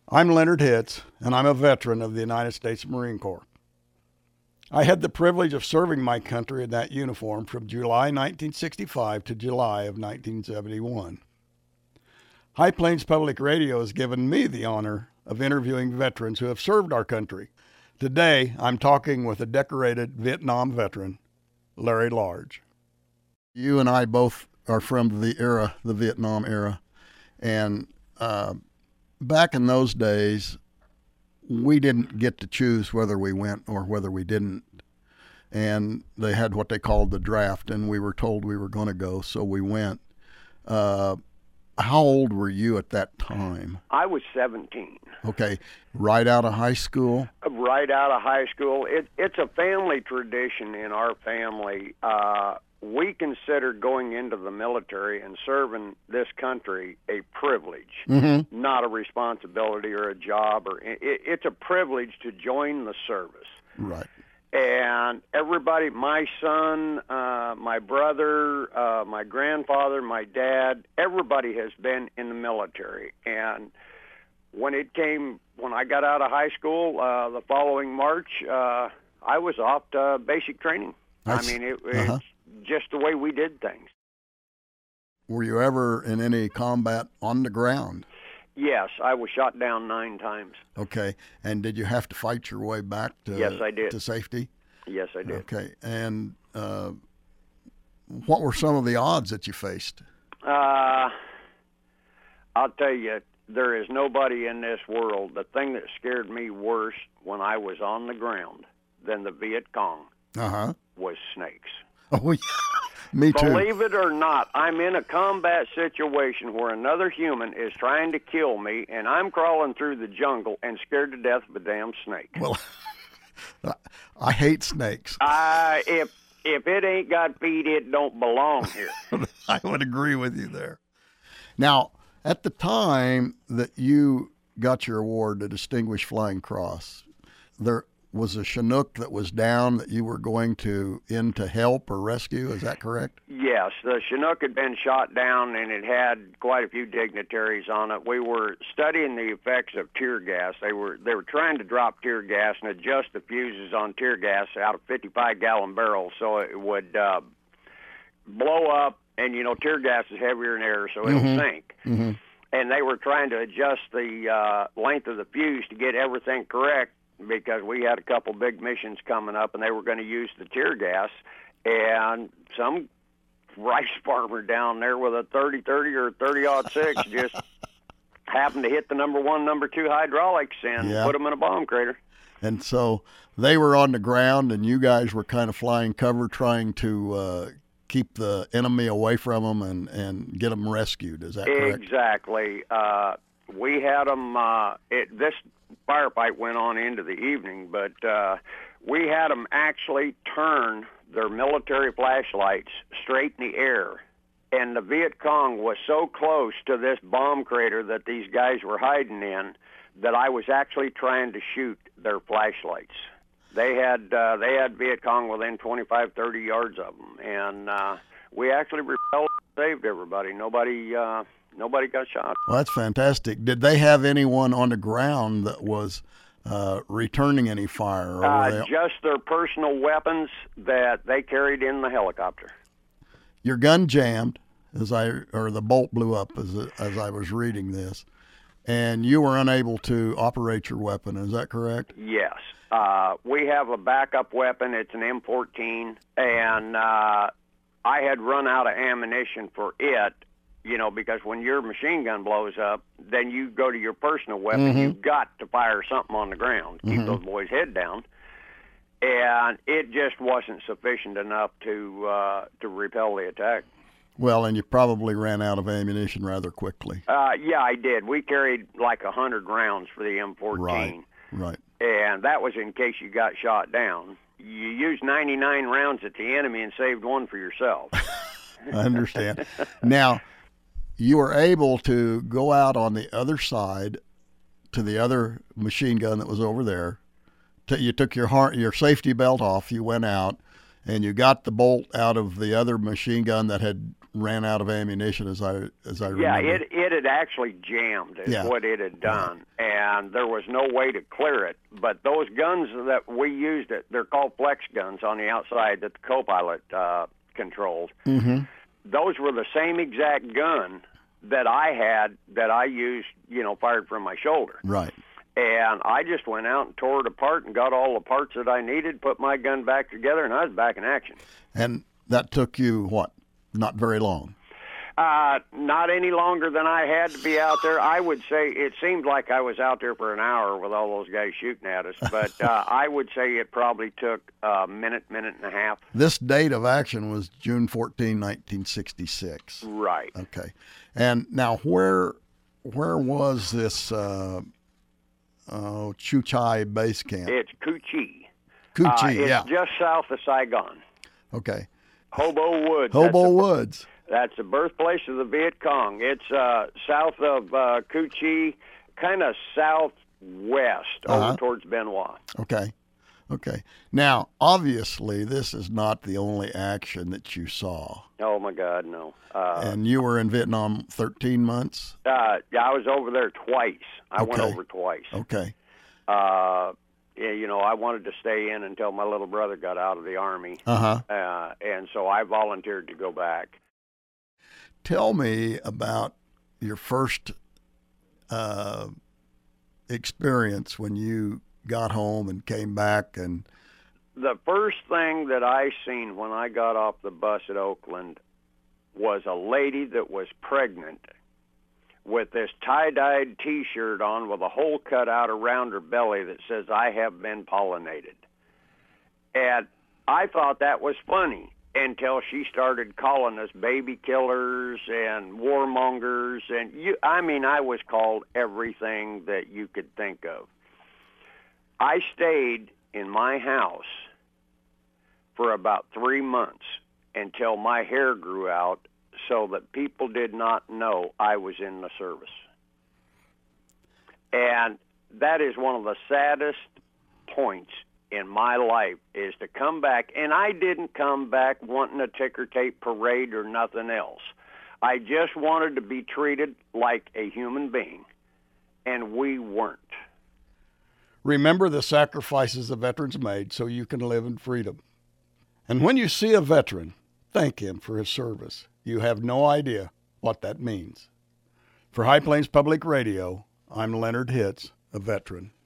I'm Leonard Hitz, and I'm a veteran of the United States Marine Corps. I had the privilege of serving my country in that uniform from July 1965 to July of 1971. High Plains Public Radio has given me the honor of interviewing veterans who have served our country. Today, I'm talking with a decorated Vietnam veteran, Larry Large. You and I both are from the Vietnam era, and back in those days, we didn't get to choose whether we went or whether we didn't. And they had what they called the draft, and we were told we were going to go, so we went. How old were you at that time? I was 17. Okay, right out of high school? Right out of high school. It's a family tradition in our family. We consider going into the military and serving this country a privilege, not a responsibility or a job. It's a privilege to join the service. Right. And everybody, my son, my brother, my grandfather, my dad, everybody has been in the military. And when I got out of high school, the following March, I was off to basic training. Nice. I mean, it's just the way we did things. Were you ever in any combat on the ground? Yes, I was shot down 9 times. Okay, and did you have to fight your way back to, Yes, I did. to safety? Yes, I did. Okay, and what were some of the odds that you faced? I'll tell you, there is nobody in this world. The thing that scared me worse when I was on the ground than the Viet Cong was snakes. Oh, yeah. Me too. Believe it or not, I'm in a combat situation where another human is trying to kill me, and I'm crawling through the jungle and scared to death of a damn snake. Well, I hate snakes. If it ain't got feet, it don't belong here. I would agree with you there. Now, at the time that you got your award, the Distinguished Flying Cross, there was a Chinook that was down that you were going in to help or rescue. Is that correct? Yes, the Chinook had been shot down, and it had quite a few dignitaries on it. We were studying the effects of tear gas. They were trying to drop tear gas and adjust the fuses on tear gas out of 55-gallon barrels so it would blow up. And, tear gas is heavier than air, so it'll sink. Mm-hmm. And they were trying to adjust the length of the fuse to get everything correct, because we had a couple big missions coming up, and they were going to use the tear gas. And some rice farmer down there with a 30-30 or 30-06 just happened to hit the number 1, number 2 hydraulics and put them in a bomb crater. And so they were on the ground, and you guys were kind of flying cover, trying to keep the enemy away from them and get them rescued. Is that correct? Exactly. We had them. This firefight went on into the evening, but we had them actually turn their military flashlights straight in the air. And the Viet Cong was so close to this bomb crater that these guys were hiding in that I was actually trying to shoot their flashlights. They had Viet Cong within 25, 30 yards of them, and we actually repelled and saved everybody. Nobody got shot. Well, that's fantastic. Did they have anyone on the ground that was returning any fire? Just their personal weapons that they carried in the helicopter. Your gun jammed, or the bolt blew up as I was reading this, and you were unable to operate your weapon. Is that correct? Yes. We have a backup weapon. It's an M14, and I had run out of ammunition for it. Because when your machine gun blows up, then you go to your personal weapon. You've got to fire something on the ground, keep those boys' head down. And it just wasn't sufficient enough to repel the attack. Well, and you probably ran out of ammunition rather quickly. Yeah, I did. We carried like 100 rounds for the M14. Right. And that was in case you got shot down. You used 99 rounds at the enemy and saved 1 for yourself. I understand. Now, you were able to go out on the other side to the other machine gun that was over there. You took your safety belt off, you went out, and you got the bolt out of the other machine gun that had ran out of ammunition, as I remember. Yeah, it had actually jammed is what it had done, and there was no way to clear it. But those guns that we used, they're called flex guns on the outside that the co-pilot controlled. Mm-hmm. Those were the same exact gun that I had that I used, fired from my shoulder. Right. And I just went out and tore it apart and got all the parts that I needed, put my gun back together, and I was back in action. And that took you, what, not very long? Not any longer than I had to be out there. I would say it seemed like I was out there for an hour with all those guys shooting at us, but I would say it probably took a minute and a half. This date of action was June 14, 1966. Right. Okay. And now where was this Chuchai base camp? It's Cu Chi. It's just south of Saigon. Okay. Hobo Woods. Woods. That's the birthplace of the Viet Cong. It's south of Cu Chi, kind of southwest over towards Benoit. Okay. Now, obviously, this is not the only action that you saw. Oh, my God, no. And you were in Vietnam 13 months? Yeah, I was over there twice. I went over twice. Okay. I wanted to stay in until my little brother got out of the Army. And so I volunteered to go back. Tell me about your first experience when you got home and came back. And the first thing that I seen when I got off the bus at Oakland was a lady that was pregnant with this tie-dyed T-shirt on with a hole cut out around her belly that says, "I have been pollinated." And I thought that was funny until she started calling us baby killers and warmongers. And I was called everything that you could think of. I stayed in my house for about 3 months until my hair grew out so that people did not know I was in the service. And that is one of the saddest points in my life, is to come back. And I didn't come back wanting a ticker tape parade or nothing else. I just wanted to be treated like a human being, and we weren't. Remember the sacrifices the veterans made so you can live in freedom. And when you see a veteran, thank him for his service. You have no idea what that means. For High Plains Public Radio, I'm Leonard Hitz, a veteran.